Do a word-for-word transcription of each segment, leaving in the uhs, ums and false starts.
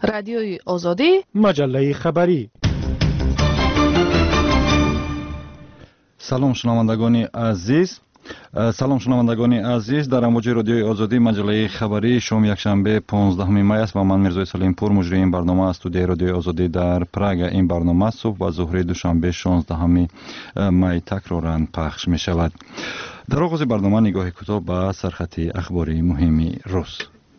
رادیوی آزادی، مجله خبری. سلام شنوندگان عزیز، سلام شنوندگان عزیز، در امواج رادیوی آزادی مجله خبری شام یکشنبه پانزدهم می است و من میرزای سلیمپور مجری این برنامه از استودیوی رادیوی آزادی در پراگ. این برنامه صبح و ظهر دوشنبه شانزدهم می تکرارا پخش می شود. در آغاز برنامه نگاه کوتاه به سرخط اخباری مهمی روز.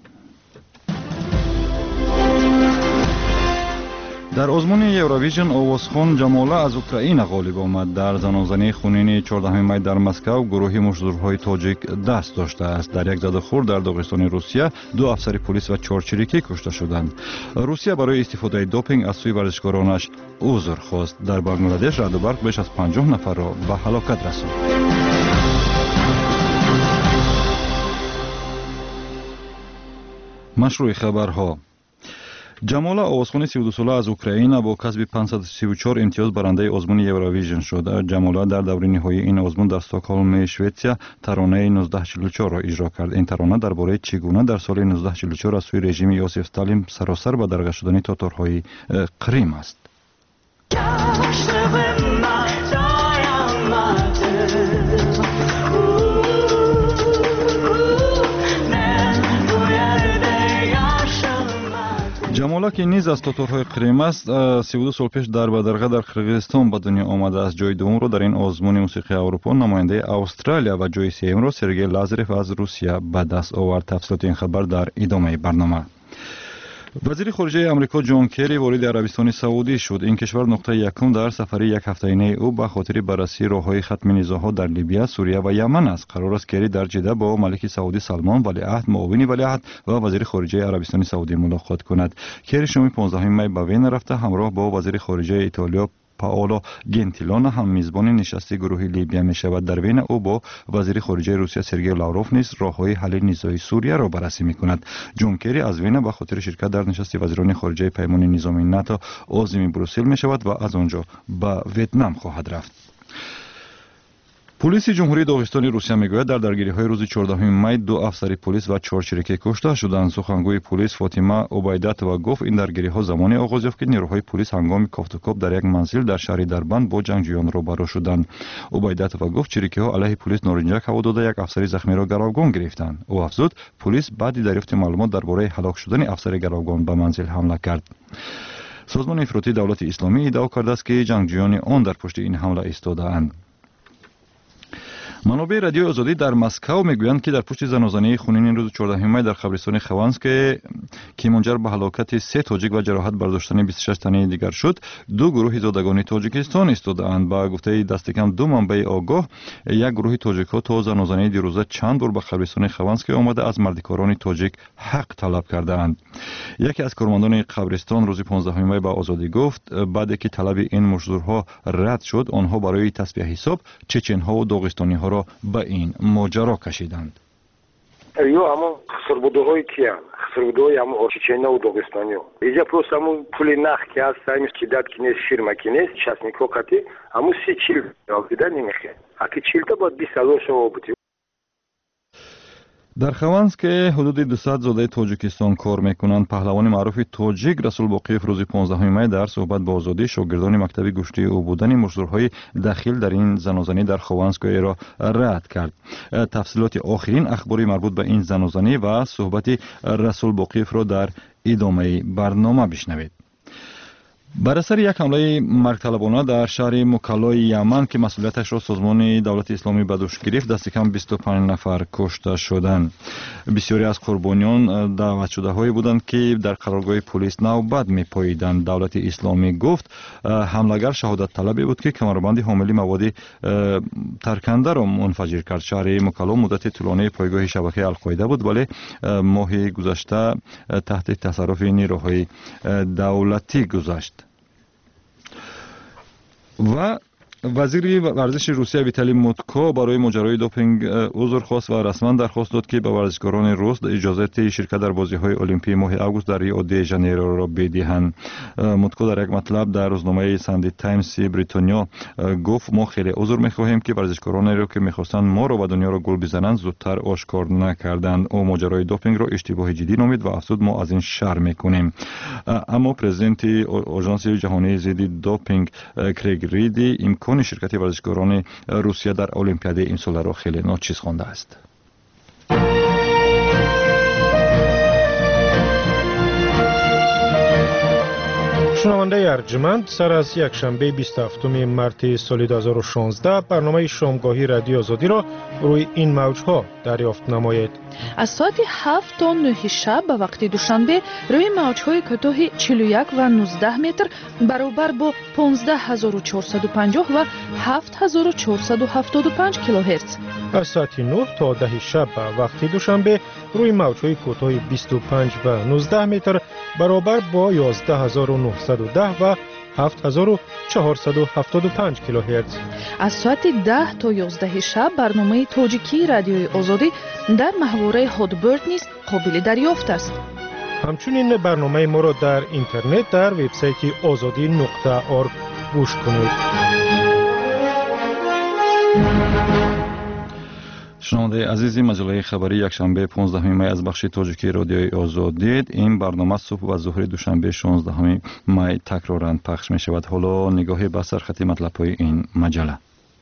در آزمون یوروویژن آوازخوان جماله از اوکراین غالب آمد. در زنازنی خونین چهاردهم می در مسکو گروهی مشت‌زورهای تاجیک دست داشته است. در یک زدخور در داغستان روسیه دو افسر پلیس و چهار چریکی کشته شدند. روسیه برای استفاده دوپینگ از سوی ورزشکارانش عذر خواست. در بنگلادش رعد و برق بیش از پنجاه نفر را به هلاکت رساند. مشروع خبرها. جماله آوازخوان سی و دو ساله از اوکراین با کسب پانصد و سی و چهار امتیاز برنده آزمون یوروویژن شد. جماله در دوره نهایی این آزمون در استکهلم شوئدیا ترانه نوزده چهل و چهار را اجرا کرد. این ترانه درباره چگونه در سال نوزده چهل و چهار از سوی رژیم یوسف استالین سراسر به درگذر شدن تاتارهای قریم است. جماله که نیز از تاتارهای قریم است، سی و دو سال پیش در بدرگه در قرقیزستان به دنیا آمده است. جای دوم را در این آزمون موسیقی اروپا نماینده استرالیا و جای سوم را سرگئی لازاروف از روسیه به دست آورد. تفصیلات این خبر در ادامه برنامه. وزیر خارجه آمریکا جان کری وارد عربستان سعودی شد. این کشور نقطه یکم در سفر یک هفته‌ای او به خاطر بررسی راههای ختم نزاع‌ها در لیبیا، سوریه و یمن است. قرار است کری در جده با ملک سعودی سلمان ولیعهد، معاون ولیعهد و وزیر خارجه عربستان سعودی ملاقات کند. کری شام پانزدهم می به وین رفته همراه با وزیر خارجه ایتالیا پائولو گنتیلونا هم میزبان نشست گروه لیبیا می شود. در وین او با وزیر خارجه روسیه سرگئی لاوروف نیز راههای حل نزاع سوریه را بررسی می کند. جان کری از وین به خاطر شرکت در نشست وزیران خارجه پیمان نظامی ناتو عازم بروسل می شود و از آنجا به ویتنام خواهد رفت. پلیس جمهوری داغستان روسیه میگوید در درگیری‌های روز چهاردهم می دو افسر پلیس و چهار چریکی کشته شدند. سخنگوی پلیس فاطمه عبیدتova گفت این درگیری‌ها زمانی آغاز یافت که نیروهای پلیس هنگام کافت‌وکاپ در یک منزل در شهر دربند با جنگجویان روبرو شدند. عبیدتova گفت چریکی‌ها علیه پلیس نارنجک هوا داده یک افسر زخمی را گروگان گرفتند. او افزود پلیس بعد دریافت معلومات درباره هلاک شدن افسر گروگان به منزل حمله کرد. سازمان افراطی دولت اسلامی ادعا کرده است که جنگجویان آن در پشت این حمله ایستاده‌اند. منابع رادیوی آزادی در مسکو میگویند که در پشت زنازنی خونین این روز چهاردهم می در قبرستان خوانسک که منجر به هلاکت سه تاجیک و جراحت برداشتن بیست و شش تن دیگر شد، دو گروه زادگان تاجیکستان ایستاده‌اند. با گفته دست کم دو منبع آگاه، یک گروه تاجیک‌ها تا زنازنی دیروزه چند بار به قبرستان خوانسک آمده از مردکاران تاجیک حق طلب کرده‌اند. یکی از کارمندان قبرستان روز پانزدهم می به آزادی گفت بعد که طلب این مشت‌زورها رد شد، آنها برای تسبیح حساب چچن‌ها و داغستانی‌ها را به این ماجرا کشیدند. یو اما خسربودوهای کیان خسربودوهای اما چچنیا و داغستانیا اینجا پروس همون پول نخ که هست سایمش که داد که نیست شیرما که نیست شاسنیکو کتی همون سی چیل آبیده نمیخه اکی چیل تا باید بیست هزار شما بودی. در خوانسک حدود دویست زاده تاجیکستان کار میکنند. پهلوان معروف تاجیک رسول باقیف روز پانزدهم می در صحبت با آزادی شاگردان مکتب گوشتی او بودن مشت‌زورهای داخل در این زنازنی در خوانسک را رد کرد. تفصیلات آخرین اخباری مربوط به این زنازنی و صحبت رسول باقیف را در ادامه برنامه بشنوید. بر اثر یک حمله مرگطلبانه در شهر مکلای یمن که مسئولیتش را سازمان دولت اسلامی به دوش گرفت، دست کم بیست و پنج نفر کشته شدند. بسیاری از قربانیان دعوت شده هایی بودند که در قرارگاه پلیس نوبت می‌پاییدند. دولت اسلامی گفت حمله‌گر شهادت طلبی بود که کمربند حامل مواد ترکنده را منفجر کرد. شهر مکلا مدت طولانی پایگاه شبکه القاعده بود ولی ماه گذشته تحت تصرف نیروهای دولتی گذشت. و وزیر ورزش روسیه ویتالی موتکو برای ماجرای دوپینگ عذر خواست و رسما درخواست داد که به ورزشکاران روس اجازه شرکت در بازی‌های المپی ماه آگوست در ریو دی ژانیرو را بدهند. موتکو در یک مطلب در روزنامه ساندی تایمز بریتانیا گفت ما خیلی عذر می‌خواهیم که ورزشکارانی را که می‌خواستند ما را و دنیا را گل بزنند زودتر آشکار نکردند. او ماجرای دوپینگ را اشتباه جدی نامید و افزود ما از این شرم می‌کنیم. اما پرزیدنت آژانس جهانی ضد دوپینگ کریگ ریدی امکان شرکت ورزشکاران روسیه در المپیاد این سال را خیلی ناچیز خوانده است. شنونده ارجمند، سر از یک شنبه بیست و هفتم مارس سال دو هزار و شانزده برنامه شامگاهی رادیو آزادی را روی این موجها دریافت نمایید. از ساعت هفت تا نه شب به وقت دوشنبه روی موجهای کوتاه چهل و یک و نوزده متر برابر با پانزده هزار و چهارصد و پنجاه و هفت هزار و چهارصد و هفتاد و پنج کیلوهرتز. از ساعت نه تا ده شب به وقت دوشنبه روی موجهای کوتاه بیست و پنج و نوزده متر برابر با یازده هزار و نهصد و ده و هفت هزار و چهارصد و هفتاد و پنج کیلوهرتز. از ساعت ده تا یازده شب برنامه تاجیکی رادیوی آزادی در محوره هادبرد نیز قابل دریافت است. همچنین برنامه ما را در اینترنت در وبسایت آزادی نقطه آرگ گوش کنید. شنونده عزیزی، مجله خبری یکشنبه پانزدهم می از بخش تاجیکی رادیوی آزادی. این برنامه صبح و ظهر دوشنبه شانزدهم می تکرارا پخش می شود. حالا نگاهی به سرخط مطلب‌های این مجله.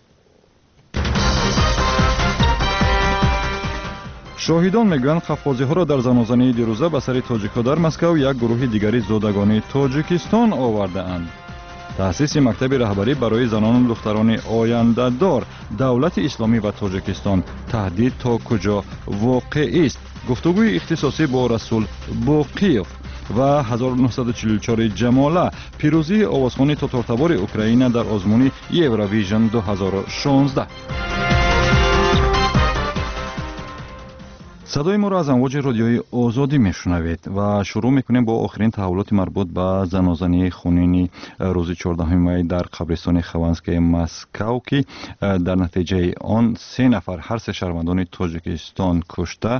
شاهدان میگویند خفازی‌ها را در زنازنی دیروزه به سر تاجیک‌ها در مسکو یک گروه دیگری زادگان تاجیکستان آورده‌اند. تأسیس مکتب رهبری برای زنان و دختران آینده دار دولت اسلامی و تاجیکستان تهدید تا کجا واقع است. گفتگوی اختصاصی با رسول باقیف و هزار و نهصد و چهل و چهار جماله پیروزی آوازخوانی تاتارتبار اوکراین در آزمون یوروویژن دو هزار و شانزده. صدای ما را از امواج رادیوی آزادی میشنوید و شروع میکنیم با آخرین تحولات مربوط به زنازنی خونین روز چهاردهم می در قبرستان خوانسک مسکو که در نتیجه آن سه نفر هر سه شهروندان تاجیکستان کشته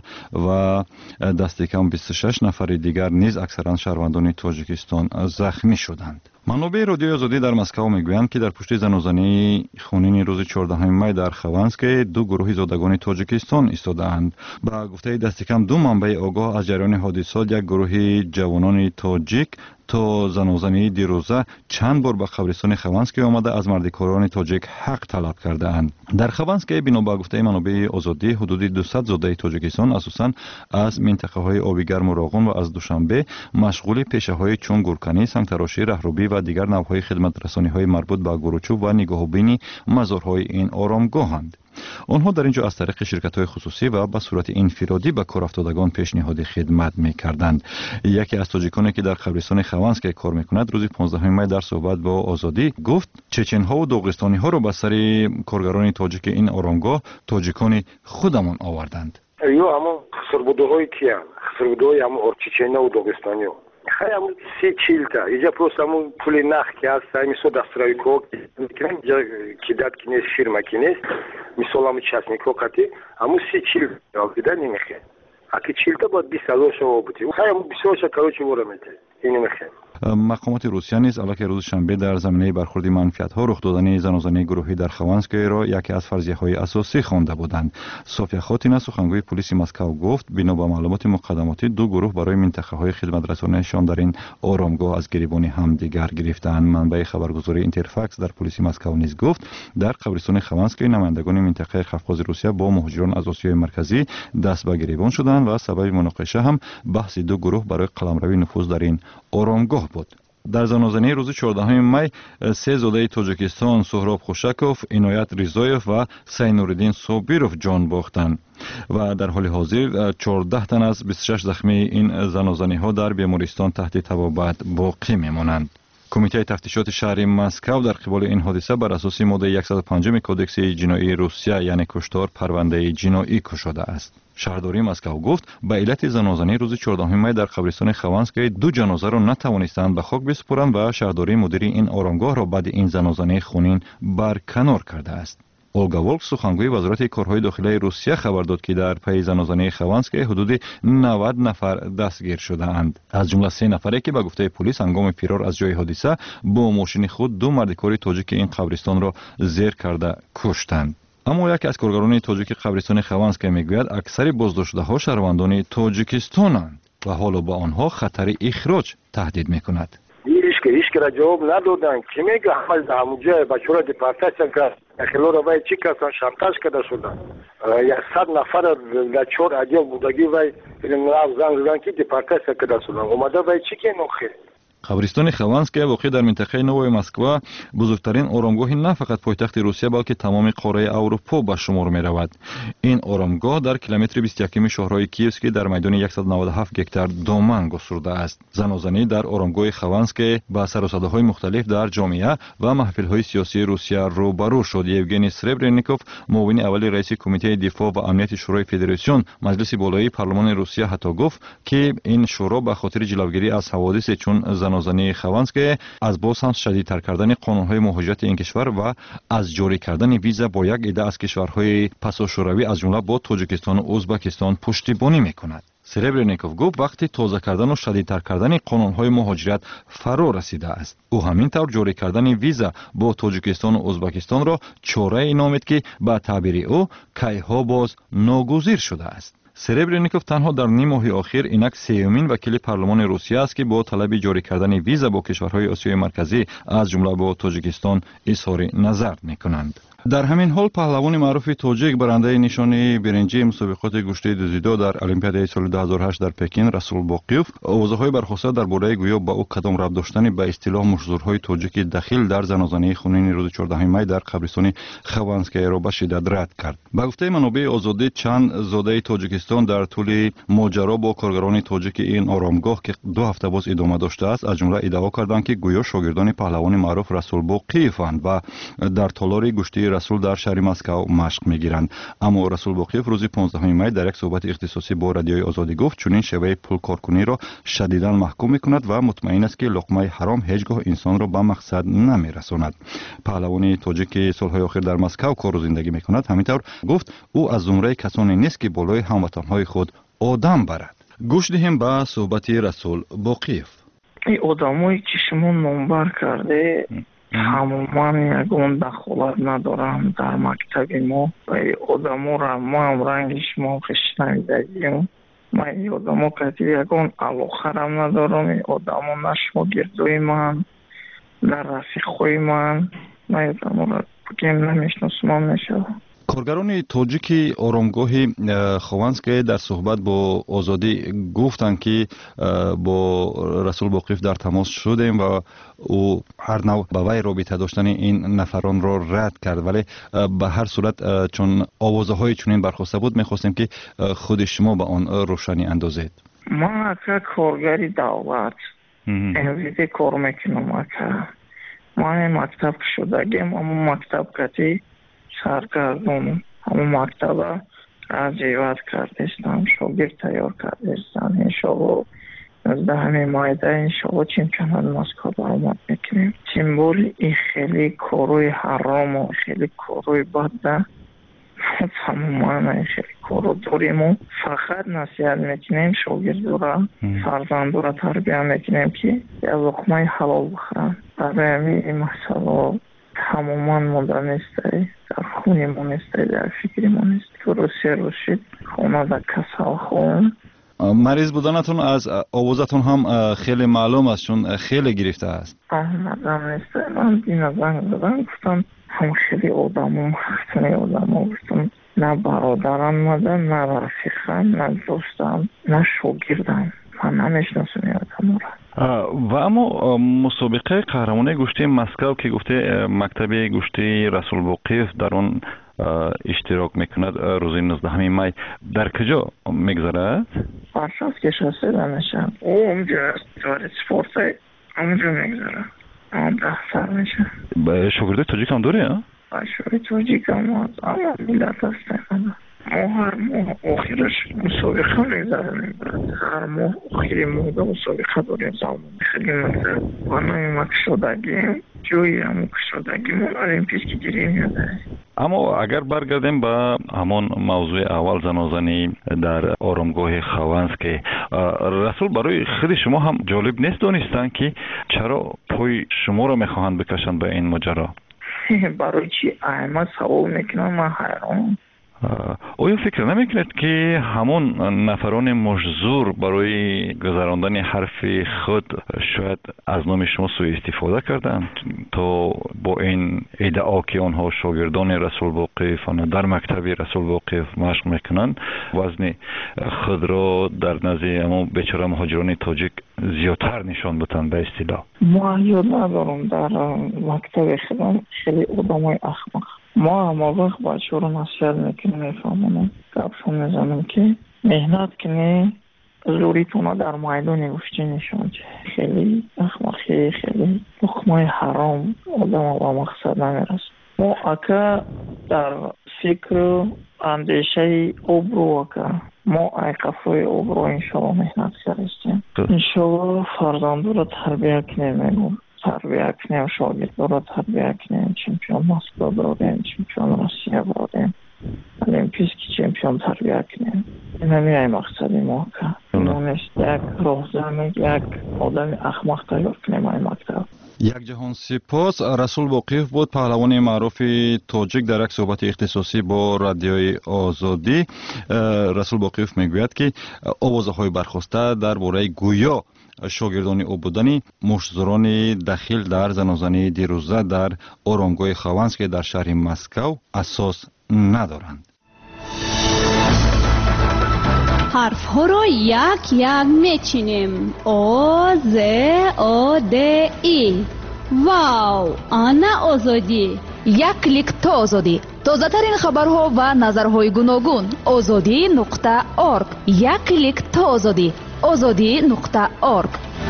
و دست کم بیست و شش نفر دیگر نیز اکثرا شهروندان تاجیکستان زخمی شدند. منابع رادیوی آزادی در مسکو میگویند که در پشت زنازنی خونین روز چهاردهم می در خوانسک دو گروه زادگان تاجیکستان ایستاده‌اند. با گفته دست کم دو منبع آگاه از جریان حادثه یک گروه جوانان تاجیک تا زنازنی دیروزه چند بار به قبرستان خوانسک آمده از مردکاران تاجیک حق طلب کرده اند. در خوانسک بنا به گفته منابع آزادی حدود دویست زاده تاجیکستان اساساً از منطقه های آبی گرم و راغون و از دوشنبه مشغول پیشه های چون گورکنی، سنگتراشی، رهروی و دیگر نوع خدمت رسانی های مربوط به گروچوب و نگاهبینی مزارهای این آرامگاهند. آنها در اینجا از طریق شرکت‌های خصوصی و به صورت انفرادی به کارافتادگان پیشنهاد خدمت می‌کردند. یکی از تاجیکانی که در قبرستان خوانسک کار می‌کند روز پانزدهم می در صحبت با آزادی گفت چچن‌ها و داغستانی‌ها را به سر کارگران تاجیک این آرامگاه تاجیکان خودمان آوردند. یو اما خسربودهای کیان خسربودهای اما چچن‌ها و داغستانی‌ها خیلی سی چیلتا اینجا просто همون پول نخ که هست میسو دسترای کو میکنن اینجا کیدات کنیس فیرما کنیس میسو همون چاسنیکو کتی همون سی چیلتا بیدا نمیخه اگه چیلتا باید بیست هزار شما بودی خیلی همون بیست هزار کاروچی ورمیته این نمیخه. مقامات روسیه نیز علاوه روز شنبه در زمینه برخورد منفیت‌ها رخ دادن زنازنی گروهی در خوانسک را یکی از فرضیه‌های اساسی خوانده بودند. صوفیا خاتینا سخنگوی پلیس مسکو گفت بنا به معلومات مقدماتی دو گروه برای منطقه‌های خدمت رسانیشان در این آرامگاه از گریبان همدیگر گرفتند. منبع خبرگزاری اینترفاکس در پلیس مسکو نیز گفت در قبرستان خوانسک نمایندگان منطقه قفقاز روسیه با مهاجران از آسیای مرکزی دست به گریبان شدند و سبب مناقشه هم بحث دو گروه برای قلمروی نفوذ در این آرامگاه بود. در زنازنی روز چهاردهم می سه زاده تاجیکستان سهراب خوشکوف، عنایت رضایف و سینوردین صابیروف جان باختند و در حال حاضر چهارده تن از بیست و شش زخمی این زنازنی ها در بیمارستان تحت طبابت باقی میمانند. کمیته تفتیشات شهری مسکو در قبال این حادثه بر اساس ماده صد و پنج کدکس جنایی روسیه یعنی کشتار پرونده جنایی گشوده است. شهرداری مسکو گفت به علت زنازنه روز چهاردهم می در قبرستان خوانسکی دو جنازه را نتوانستند به خاک بسپرند و شهرداری مدیری این آرامگاه را بعد این زنازنه خونین برکنار کرده است. اولگا ولک سخنگوی وزارت کارهای داخلی روسیه خبر داد که در پی زنازنه خوانسکی حدود نود نفر دستگیر شده اند. از جمله سه نفری که به گفته پلیس هنگام فرار از جای حادثه با ماشین خود دو مردکار تاجیک این قبرستان را زیر کرده کشتند. اما یکی از کارگران تاجیک قبرستان خوانسکی میگوید اکثر بازداشته ها شهروندان تاجیکستانند و حالا با آنها خطر اخراج تهدید میکند. هیچ که هیچ که را جواب ندادن که میگه همه در همونجا بچه را دیپارتیشن کرد اخیلو را وای چی کسان شانتاژ کرده شدن صد نفر در چهار ادیال بودگی وای رفت زنگ زدن که دیپارتیشن کرده شدن اومده وای چی که نخیر. قبرستان خوانسکی واقع در منطقه نوی مسکو بزرگترین آرامگاه نه فقط پایتخت روسیه بلکه تمام قاره اروپا به شمار می رود. این آرامگاه در کیلومتر بیست و یک شهرهای کیوسکی در میدان صد و نود و هفت گکتار دامن گسترده است. زنازنی در آرامگاه خوانسکی با سر و صداهای مختلف در جامعه و محفل‌های سیاسی روسیه روبرو شد. یوگنی سربرنیکوف معاون اول رئیس کمیته دفاع و امنیت شورای فدراسیون مجلس بالای پارلمان روسیه حتی گفت که این شورا به خاطر جلوگیری از حوادث چون زنازنه خوانسکی از باز هم شدیدتر کردن قانون‌های مهاجرت این کشور و از جاری کردن ویزا با یک عده از کشورهای پساشوروی از جمله با تاجیکستان و ازبکستان پشتیبانی می‌کند. سربرنیکوف گفت وقتی تازه کردن و شدیدتر کردن قانون‌های مهاجرت فرا رسیده است. او همینطور جاری کردن ویزا با تاجیکستان و ازبکستان را چاره نامید که به تعبیر او کیها باز ناگزیر شده است. سربرنیکوف تنها در نیم ماه اخیر اینک سیومین وکیل پارلمان روسیه است که با طلب جاری کردن ویزا با کشورهای آسیای مرکزی از جمله با تاجیکستان اظهار نظر می‌کنند. در همین حال پهلوان معروف تاجیک برنده نشانه برنجی مسابقات گشته دوزیدو در المپیادهای سال دو هزار و هشت در پکین رسول باقیوف اوضاعهای برخواسته درباره گویا با او کدام ربط داشتن به اصطلاح مشزورهای تاجیک دخیل در زنازنه خونین روز چهاردهم می در قبرستان خوانسکی را به شدت رد کرد. به گفته منابع آزادی چند زاده تاجیکستان در طول ماجرا با کارگران تاجیک این آرامگاه که دو هفته باز ادامه داشته است از جمله ادعا کردند که گویا شاگردان پهلوان معروف رسول باقیوفند و در تالار گشته رسول در شهر مسکو مشق میگیرند. اما رسول باقیوف روز پانزدهم می در یک صحبت اختصاصی با رادیوی آزادی گفت چنین شیوه پول کارکنی را شدیداً محکوم میکند و مطمئن است که لقمه حرام هیچگاه انسان را به مقصد نمیرساند. پهلوان تاجیک سالهای اخیر در مسکو کار و زندگی میکند. همینطور گفت او از زمره کسانی نیست که بالای هموطنهای خود آدم برد. گوش دهیم به صحبت رسول باقیوف. این آدمایی که شما نامبر کرده همومان یکون دخالت ندارم در مکتب ما و این آدمو را ما هم رنگش ما خشنویدگیم ما این آدمو کتی یکون علاخرم ندارم. این آدمو نشما گردوی من در رفیق خوی من ما این آدمو را بگیم نمیشناسم هم میشه. کارگران تاجیک آرامگاه خوانسکی در صحبت با آزادی گفتند که با رسول باقیوف در تماس شدیم و او هر نوع به وی رابطه داشتن این نفران را رد کرد، ولی به هر صورت چون آوازه های چنین برخواسته بود میخواستیم که خود شما به آن روشنی اندازید. من اکا کارگری دولت امروزی کار میکنم اکا من مکتب شدگیم اما مکتب کتی سرگردون همون مکتب از جیوت کردستم شاگرد تیار کردستم انشاءالله نزده همه مایده انشاءالله چمپیونات مسکو برآمد میکنیم. سیمبول این خیلی کاروی حرام و خیلی کاروی بد ده تماما این خیلی کارو داریم و فقط نصیحت میکنیم شاگرد را فرزند را تربیه میکنیم که یک لقمه حلال بخورن. برای این مسئله تماما مونده نیسته در خونی ما نیسته در فکری ما نیست که روسیه روشید خونه در کسال خون. مریض بودنتون از آوازتون هم خیلی معلوم است چون خیلی گرفته است. احمدم نیسته من دینا زنگ دادم گفتم هم خیلی آدم هم خیلی آدم هم گفتم نه برادرم مده نه رفیقم نه دوستم نه شاگردم من نمیشناسم یادم را. و اما مسابقه قهرمانی گشته مسکو که گفته مکتب گشته رسول باقیوف در اون اشتراک میکند روز نوزدهم می در کجا میگذرد؟ برشاست که شاسته دانشم او اونجا داره سپورت اونجا میگذره. ده سال میشه. شاگرد تاجیک هم داری ها؟ شاگرد تاجیک هم هست اما ملت هستن. ما هر ماه آخرش مسابقه میذاریم. هر ماه آخری ماه مسابقه داریم زمان خیلی مزد و نمیمه کشادگیم جوی همون کشادگیمون المپیسکی گیریم یاده. اما اگر برگردیم به همون موضوع اول زنازنی در آرامگاه خوانسک، رسول برای خود شما هم جالب نیست دانستن که چرا پای شما را میخواهند بکشند به این ماجرا؟ برای چی احمد سوال میکنن؟ من حیرانم. آیا فکر نمیکنید که همون نفران مجزور برای گذراندن حرف خود شاید از نام شما سوء استفاده کردند تا با این ادعا که آنها شاگردان رسول واقف در مکتب رسول واقف مشق میکنند وزن خود را در نزد اما بیچاره مهاجران تاجیک زیادتر نشان بدن به اصطلاح؟ ما یاد ندارم در مکتب خودم خیلی آدمای احمق. ما هم وقت بچه رو نصیحت میکنیم میفهمونم گپشون میزنم که مهنت کنی زوریتون در میدان گفتی نشان چه خیلی احمقی خیلی حکمای حرام آدم با مقصد نمیرسه. ما اکا در فکر اندیشه ابرو اکا ما ای قفای ابرو انشاءالله مهنت کردیم انشاءالله فرزندو رو تربیه کنیم تربیه کنیم شاگردو رو تربیه کنیم چمپیون مسکو برادیم چمپیون روسیه برادیم المپیسکی چمپیون تربیه کنیم. این همی ای مقصدی ما که نونست یک راهزن یک آدم احمق تیار کنیم ای مکتب. یک جهان سپاس. رسول واقف بود پهلوان معروف تاجیک در یک صحبت اختصاصی با رادیوی آزادی. رسول واقف میگوید که آوازهای برخاسته درباره گویا شاگردان او بودن مشتزران دخیل در زنازنی دیروزه در آرامگاه خوانسک در شهر مسکو اساس ندارند. حرف ها را یک یک میچینیم. او ز او د ای. واو، آنا آزادی. یک کلیک تا آزادی. تازه ترین خبرها و نظرهای گوناگون. آزادی نقطه ارگ. یک کلیک تا آزادی. آزادی نقطه ارگ.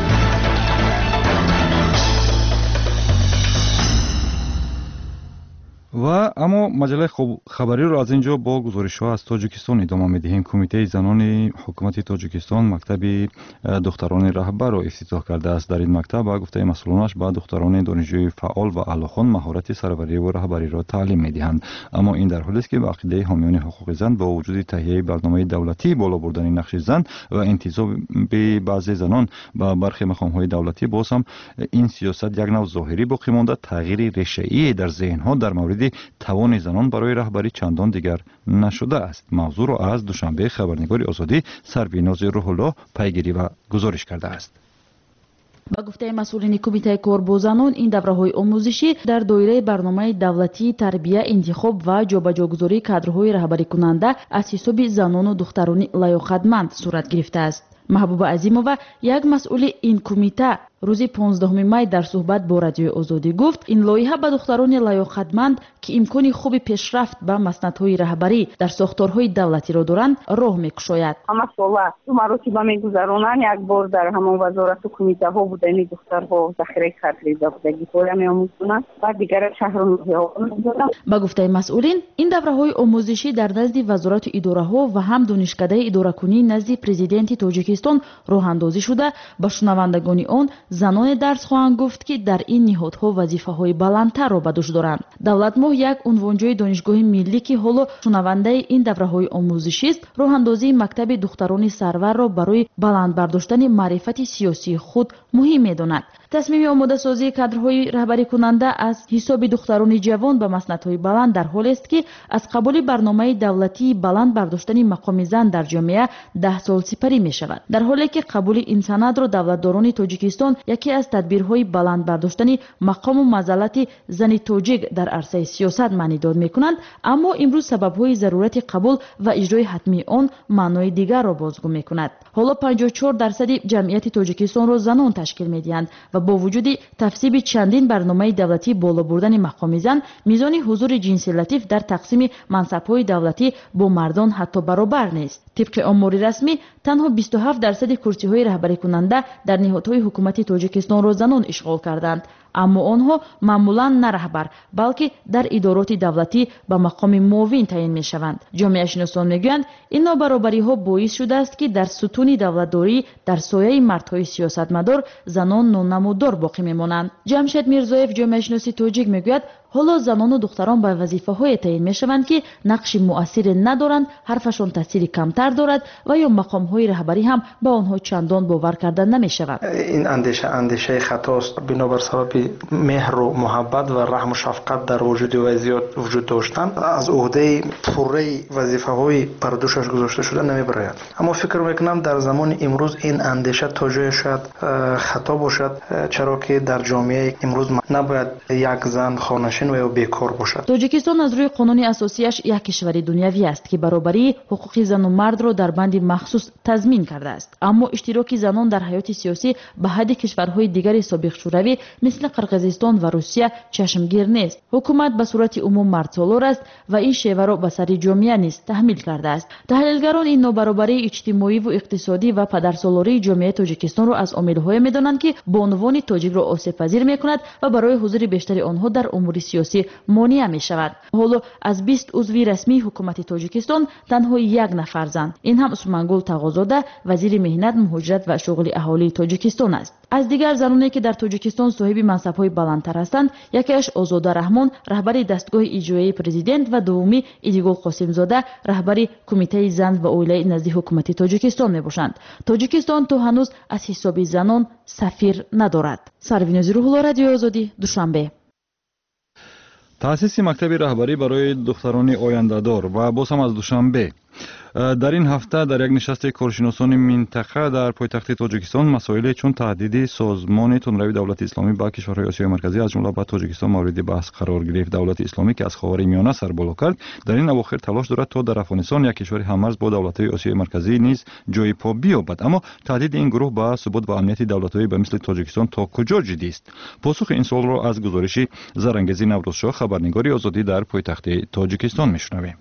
و اما مجله خبری رو از اینجا با گزارش ها از تاجیکستان ادامه میدهیم. کمیته زنان حکومت تاجیکستان مکتب دختران رهبر را افتتاح کرده است. در این مکتب با گفته مسئولانش به دختران دانشجوی فعال و اعلیخوان مهارت سروری و رهبری را تعلیم میدهند. اما این در حالی است که به عقیده حامیان حقوق زن با وجود تهیه برنامه دولتی بالا بردن نقش زن و انتخاب بعضی زنان به برخی مقام های دولتی باز هم این سیاست یک نوع ظاهری باقی مانده، تغییر ریشه‌ای در ذهن ها در مورد توان زنان برای رهبری چندان دیگر نشده است. موضوع را از دوشنبه خبرنگار آزادی سربیناز روح الله پیگیری و گزارش کرده است. با گفته مسئولین کمیته کار با زنان، این دوره‌های آموزشی در دایره برنامه دولتی تربیت، انتخاب و جابجاگذاری کادرهای رهبری کننده از حساب زنان و دختران لیاقتمند صورت گرفته است. محبوبه عظیمова یک مسئول این کمیته روز پانزدهم می در صحبت با رادیوی آزادی گفت این لایحه به دختران لیاقتمند که امکان خوب پیشرفت به مسندهای رهبری در ساختارهای دولتی را دارند راه می‌گشاید. همه ساله تو مراتب می‌گذرانند. یک بار در همان وزارت و کمیته ها بودن دخترها ذخیره کادری بودگی پویا می‌آموزند و دیگر شهرها می‌دادند. با گفته مسئولین این دوره‌های آموزشی در نزد وزارت و اداره‌ها و هم دانشکده اداره‌کنی نزد پرزیدنت تاجیکستان راه اندازی شده. با شنوندگان آن زنان درس خواهند گفت که در این نهادها وظیفه‌های بلندتر را به دوش دارند. دولت ماه یک عنوانجوی دانشگاه ملی که حالا شنونده این دوره‌های آموزشی است، راه اندازی مکتب دختران سرور را برای بلند برداشتن معرفت سیاسی خود مهم می‌داند. تصمیم آماده سازی کادرهای رهبری کننده از حساب دختران جوان به مسندهای بلند در حال است که از قبول برنامه دولتی بلند برداشتن مقام زن در جامعه ده سال سپری می شود. در حالی که قبول این سند را دولتداران تاجیکستان یکی از تدبیرهای بلند برداشتن مقام و منزلت زن تاجیک در عرصه سیاست معنی داد می کنند، اما امروز سببهای ضرورت قبول و اجرای حتمی آن معنای دیگر را بازگو می کند. حالا پنجاه و چهار درصد جمعیت تاجیکستان را زنان تشکیل می دهند و با وجود تفسیب چندین برنامه دولتی بالا بردن مقام زن، میزان حضور جنسی لطیف در تقسیم منصب‌های دولتی با مردان حتی برابر نیست. طبق آمار رسمی تنها بیست و هفت درصد کرسی‌های رهبری کننده در نهادهای حکومتی تاجیکستان را زنان اشغال کردند. аммо онҳо маъмулан на раҳбар балки дар идороти давлатӣ ба мақоми муовин таъин мешаванд. ҷомеашиносон мегӯянд ин нобаробариҳо боис шудааст ки дар сутуни давлатдорӣ дар сояи мардҳои сиёсатмадор занон нонамуддор боқӣ мемонанд. ҷамшед мирзоев ҷомеашиноси тоҷик мегӯяд ҳоло занону духтарон ба вазифаҳое таъин мешаванд ки нақши муассире надоранд, ҳарфашон таъсири камтар дорад ва ё мақомҳои раҳбарӣ ҳам ба онҳо чандон бовар карда намешавад. ин андеша андешаи хатост. бинобар сабаби меҳру муҳаббат ва раҳму шафқат дар вуҷуди вай зиёд вуҷуд доштан аз уҳдаи пурраи вазифаҳои пардӯшаш гузошта шуда намебарояд. аммо фикр мекунам дар замони имрӯз ин андеша то ҷое шояд хато бошад, чаро ки дар ҷомеаи имрӯз набояд як зан хонашин ва бекор бошад. тоҷикистон аз рӯи қонуни асосияш як кишвари дунявӣ аст ки баробарии ҳуқуқи зану мардро дар банди махсус тазмин кардааст. аммо иштироки занон дар ҳаёти сиёсӣ ба ҳадди кишварҳои дигари собиқшӯравӣ мисли қирғизистон ва русия чашмгир нест. ҳукумат ба сурати умум мардсолор аст ва ин шеваро ба сари ҷомеа низ таҳмил кардааст. таҳлилгарон ин нобаробарии иҷтимоиву иқтисодӣ ва падарсолории ҷомеаи тоҷикистонро аз омилҳое медонанд ки бонувони тоҷикро осебпазир мекунад ва барои ҳузури бештари онҳо дар умури сиёсӣ монеа мешавад. ҳоло аз бист узви расмии ҳукумати тоҷикистон танҳо як нафар зан, ин ҳам Усмангул Тағозода, вазири меҳнат, муҳоҷират ва шуғли аҳолии Тоҷикистон аст. аз дигар заноне ки дар Тоҷикистон соҳиби мансабҳои баландтар ҳастанд, якеаш Озода Раҳмон, раҳбари дастгоҳи иҷроии президент ва дуввуми Идигул Қосимзода, раҳбари кумитаи зан ва оилаи назди ҳукумати Тоҷикистон мебошанд. Тоҷикистон то ҳанӯз аз ҳисоби занон сафир надорад. Сарвинози Рӯҳулло, Радиои Озодӣ, Душанбе. таъсиси мактаби раҳбарӣ барои духтарони ояндадор ва боз ҳам аз Душанбе. дар ин ҳафта дар як нишасти коршиносони минтақа дар пойтахти Тоҷикистон масоиле чун таҳдиди созмони тунравии давлати исломӣ ба кишварҳои Осиёи марказӣ аз ҷумла ба Тоҷикистон мавриди баҳс қарор гирифт. Давлати исломӣ ки аз ховари миёна сар боло кард, дар ин авохир талош дорад то дар Афғонистон, як кишвари ҳаммарз бо давлатҳои Осиёи марказӣ низ ҷои по биёбад. аммо таҳдиди ин гурӯҳ ба субут ва амнияти давлатҳои ба мисли Тоҷикистон то куҷо ҷиддист? посухи ин суолро аз гузориши Зарангези Наврӯзшоҳ, хабарнигори Озодӣ дар пойтахти Тоҷикистон мешунавем.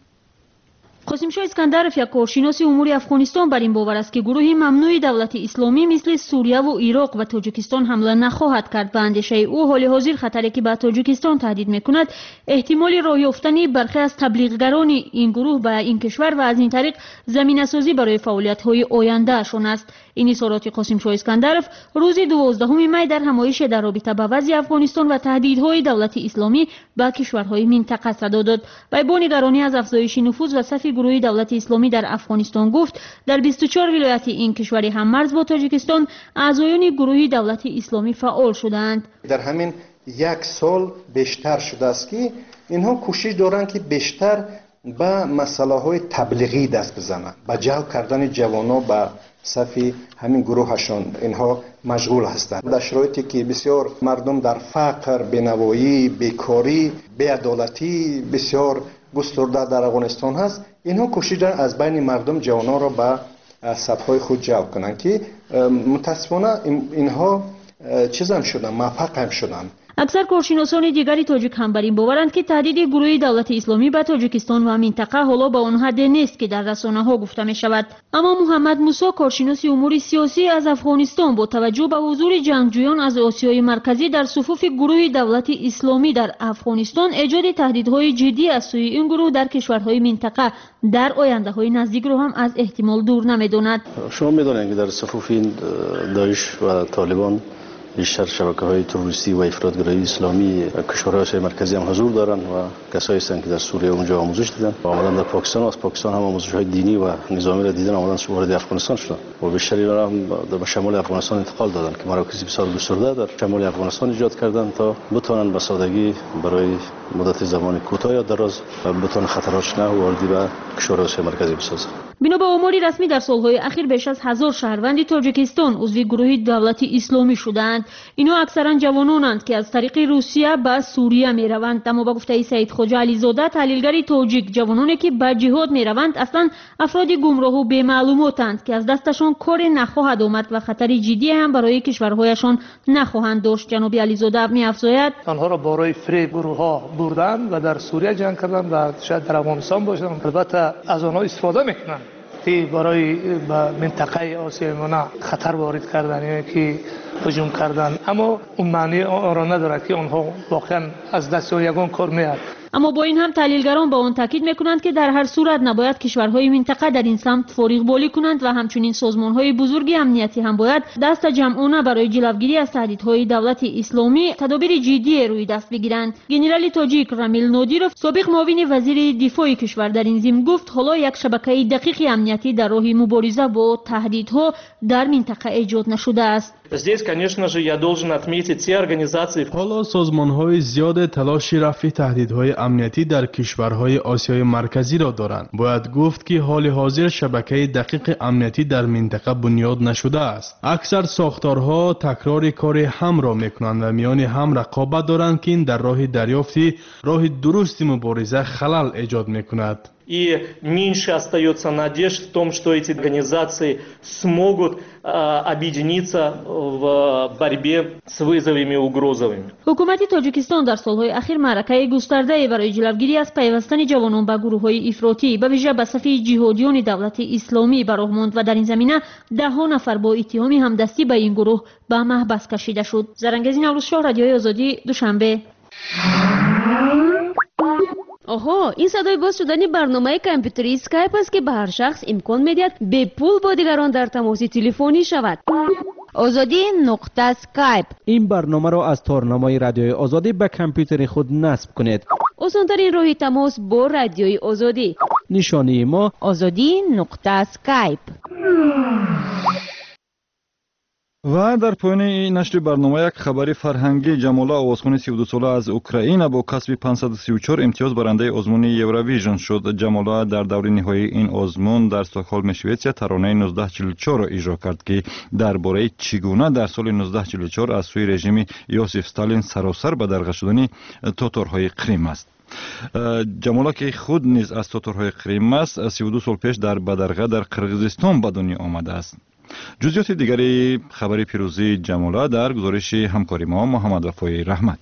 қосимшоҳ искандаров, як коршиноси умури Афғонистон, бар ин бовар аст ки гурӯҳи мамнӯи давлати исломӣ мисли Сурияву Ироқ ба Тоҷикистон ҳамла нахоҳад кард. ба андешаи ӯ ҳоли ҳозир хатаре ки ба Тоҷикистон таҳдид мекунад, эҳтимоли роҳ ёфтани бархе аз таблиғгарони ин гурӯҳ ба ин кишвар ва аз ин тариқ заминасозӣ барои фаъолиятҳои ояндаашон аст. ин изҳороти қосимшоҳ искандаров рӯзи дувоздаҳуми май дар ҳамоише дар робита ба вазъи Афғонистон ва таҳдидҳои давлати исломӣ ба кишварҳои минтақа садо дод. вай бо нигаронӣ аз афзоиши нуфуз ва сафи гурӯҳи давлати исломӣ дар Афғонистон гуфт, дар бисту чор вилояти ин кишвари ҳаммарз бо Тоҷикистон аъзоёни гурӯҳи давлати исломӣ фаъол шудаанд. дар ҳамин як сол бештар шудааст ки инҳо кӯшиш доранд ки бештар ба масъалаҳои таблиғӣ даст бизананд, ба ҷалб кардани ҷавонҳо ба сафи ҳамин гурӯҳашон инҳо машғул ҳастанд. дар шароите ки бисёр мардум дар фақр, бенавоӣ, бекорӣ, беадолатӣ бисёр густурда дар Афғонистон ҳаст, инҳо кӯшиш доранд аз байни мардум ҷавонҳоро ба сафҳои худ ҷалб кунанд ки мутаассифона инҳо чиз ҳам шуданд, муваффақ ҳам шуданд. аксар коршиносони дигари тоҷик ҳам бар ин боваранд ки таҳдиди гурӯҳи давлати исломӣ ба Тоҷикистон ва минтақа ҳоло ба он ҳадде нест ки дар расонаҳо гуфта мешавад. аммо Муҳаммад Мусо, коршиноси умури сиёсӣ аз Афғонистон, бо таваҷҷӯҳ ба ҳузури ҷангҷӯён аз Осиёи марказӣ дар суфуфи гурӯҳи давлати исломӣ дар Афғонистон эҷоди таҳдидҳои ҷиддӣ аз сӯи ин гурӯҳ дар кишварҳои минтақа дар ояндаҳои наздикро ҳам аз эҳтимол дур намедонад. шумо медонед ки дар суфуфи Доиш ва Толибон بیشتر شبکه‌های تروریستی و افراطگرایی اسلامی کشورهای آسیای مرکزی هم حضور دارند و کسایی هستند که در سوریه اونجا آموزش دیدن و آمدن در پاکستان و از پاکستان هم آموزش‌های دینی و نظامی را دیدن آمدن وارد افغانستان شدن و بیشتر اینا هم در شمال افغانستان انتقال دادن که مراکز بسیار گسترده در شمال افغانستان ایجاد کردن تا بتوانند به سادگی برای مدت زمان کوتاه یا دراز بتوان خطرات نه واردی به کشورهای آسیای مرکزی بسازند. بنا به آماری رسمی در سالهای اخیر بیش از هزار شهروند تاجیکستان عضو گروه دولتی اسلامی شدند. اینا اکثرا جوانانند که از طریق روسیه به سوریه می روند. اما با گفته سید خواجه علیزاده تحلیلگر تاجیک، جوانانی که به جهاد می روند اصلا افراد گمراه و بی معلوماتند که از دستشان کار نخواهد آمد و خطر جدی هم برای کشورهایشان نخواهند داشت. جناب علیزاده می افزاید آنها را برای فریب گروه ها بردند و در سوریه جنگ کردند و شاید در افغانستان باشند. البته از آنها استفاده میکنند وقتی برای منطقه آسیای ما خطر وارد کردن یعنی که هجوم کردن، اما اون معنی آن را ندارد که آنها واقعا از دست یگان کار میاد. اما با این هم تحلیلگران با آن تاکید میکنند که در هر صورت نباید کشورهای منطقه در این سمت فریق بالی کنند و همچنین سازمانهای بزرگ امنیتی هم باید دست جمعانه برای جلوگیری از تهدیدهای دولت اسلامی تدابیر جدی روی دست بگیرند. گنرال تاجیک رامیل نادیروف سابق معاون وزیر دفاع کشور در این ضمن گفت حالا یک شبکه دقیق امنیتی در راه مبارزه با تهدیدها در منطقه ایجاد نشده است. Здесь, конечно же, я должен отметить те организации. حالا سازمان‌های زیاد تلاش رفع تهدیدهای امنیتی در کشورهای آسیای مرکزی را دارند. باید گفت که حال حاضر شبکه دقیق امنیتی در منطقه بنیاد نشده است. اکثر ساختارها تکرار کار هم را می‌کنند و میان هم رقابت دارند که این در راه دریافت راه درست مبارزه خلل ایجاد می‌کند. И меньше остается надежд в том, что эти организации смогут э, объединиться в борьбе с вызовами и угрозами. حکومت تاجیکستان در سالهای اخیر معرکه گسترده برای جلوگیری از پیوستن جوانان به گروه‌های افراطی به ویژه به صف جهادیان دولت اسلامی به راه ماند و در این زمینه ده ها نفر با اتهام همدستی به این گروه به محبس کشیده شد. زرنگزی نوروزشاه، رادیوی آزادی، دوشنبه. آها، این صدای باز شدن برنامه کامپیوتری اسکایپ است که به هر شخص امکان می‌دهد به پول با دیگران در تماس تلفنی شود. آزادی نقطه اسکایپ. این برنامه را از تارنمای رادیوی آزادی به کامپیوتر خود نصب کنید. آسان‌ترین راه تماس با رادیوی آزادی. نشانی ما آزادی نقطه اسکایپ. و در پایان نشر برنامه یک خبری فرهنگی. جمالا آوازخوان سی و دو ساله از اوکراین با کسب پانصد و سی و چهار امتیاز برنده آزمون یوروویژن شد. جمالا در دور نهایی این آزمون در استکهلم شوئدیا ترانه نوزده چهل و چهار را اجرا کرد که درباره چگونه در سال نوزده چهل و چهار از سوی رژیم یوسف استالین سراسر به درگیر شدن تاتارهای کریم است. جمالا که خود نیز از تاتارهای کریم است، سی و دو سال پیش در بدرگه در قرقیزستان به دنیا آمده است. جزئیات دیگری خبری پیروزی جمالا در گزارش همکاری ما محمد وفای رحمت.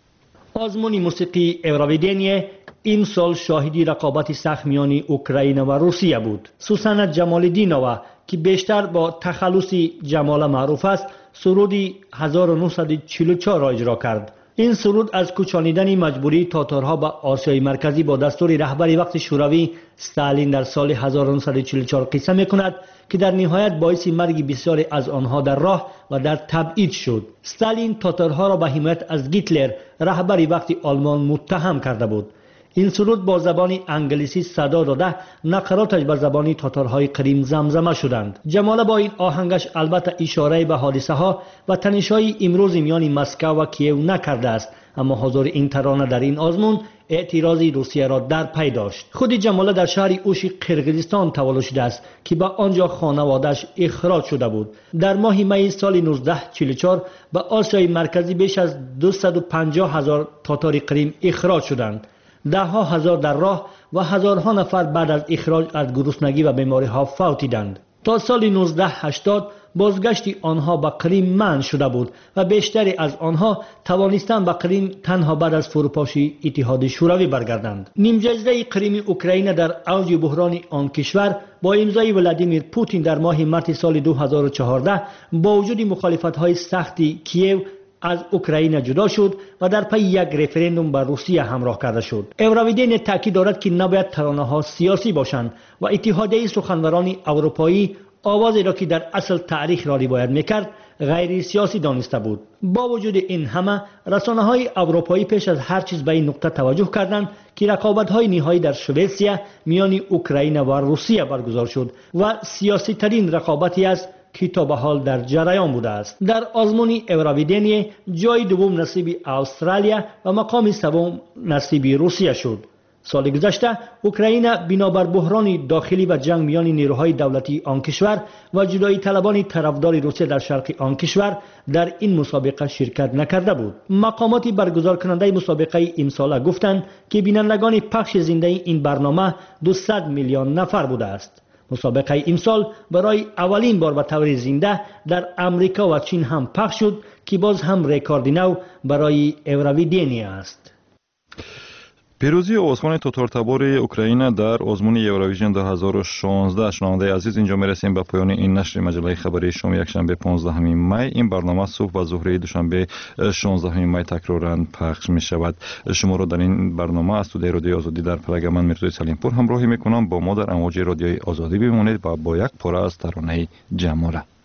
آزمون موسیقی ایورویدن این سال شاهدی رقابت سخت میان اوکراین و روسیه بود. سوسن جمالدینова که بیشتر با تخلص جمالا معروف است، سرودی هزار و نهصد و چهل و چهار را اجرا کرد. این سرود از کوچانیدن مجبوری تاتارها به آسیای مرکزی با دستور رهبر وقت شوروی استالین در سال هزار و نهصد و چهل و چهار قصه می‌کند که در نهایت باعث مرگ بسیاری از آنها در راه و در تبعید شد. استالین تاتارها را به حمایت از هیتلر رهبر وقت آلمان متهم کرده بود. این سرود با زبان انگلیسی صدا داده نقراتش به زبان تاتارهای کریم زمزمه شدند. جمالا با این آهنگش البته اشاره به حادثه ها و تنش‌های امروز میان مسکو و کیو نکرده است، اما حضور این ترانه در این آزمون اعتراضی روسیه را در پی داشت. خود جمالا در شهر اوش قرقیزستان تولد شده است که به آنجا خانواده‌اش اخراج شده بود. در ماه می سال نوزده چهل و چهار به آسیای مرکزی بیش از دویست و پنجاه هزار تاتار کریم اخراج شدند. ده ها هزار در راه و هزارها نفر بعد از اخراج از گرسنگی و بیماری ها فوتیدند. تا سال نوزده هشتاد بازگشت آنها به کریم منع شده بود و بیشتری از آنها توانستند به کریم تنها بعد از فروپاشی اتحاد شوروی برگردند. نیم جزیره کریم اوکراین در اوج بحران آن کشور با امضای ولادیمیر پوتین در ماه مارس سال دو هزار و چهارده با وجود مخالفت‌های سختی کیو از اوکراین جدا شد و در پی یک رفراندوم با روسیه همراه کرده شد. ایورویدن تاکید دارد که نباید ترانه‌ها سیاسی باشند و اتحادیه سخنوران اروپایی آوازی را که در اصل تاریخ را روایت میکرد غیر سیاسی دانسته بود. با وجود این همه رسانه‌های اروپایی پیش از هر چیز به این نقطه توجه کردند که رقابت‌های نهایی در شوئدیا میان اوکراین و روسیه برگزار شد و سیاسی ترین رقابتی است که تا به حال در جریان بوده است. در آزمون ایورویدن جای دوم نصیب استرالیا و مقام سوم نصیب روسیه شد. سال گذشته اوکراین بنابر بحران داخلی و جنگ میان نیروهای دولتی آن کشور و جدایی طلبان طرفدار روسیه در شرق آن کشور در این مسابقه شرکت نکرده بود. مقامات برگزار کننده مسابقه امسال گفتند که بینندگان پخش زنده این برنامه دویست میلیون نفر بوده است. مسابقه امسال برای اولین بار به طور زنده در امریکا و چین هم پخش شد که باز هم رکورد نو برای ایورویدن است. پیروزی آسمان تاتارتبار اوکراین در آزمون یوروویژن دو هزار و شانزده. شنونده عزیز، اینجا میرسیم به پایان این نشر مجله خبری شام یکشنبه پانزدهم می. این برنامه صبح و ظهر دوشنبه شانزدهم می تکرارا پخش می شود. شما را در این برنامه از استودیوی رادیوی آزادی در پراگ من میرزا سلیمپور همراهی میکنم. با ما در امواج رادیوی آزادی بمانید و با یک پاره از ترانه جماله.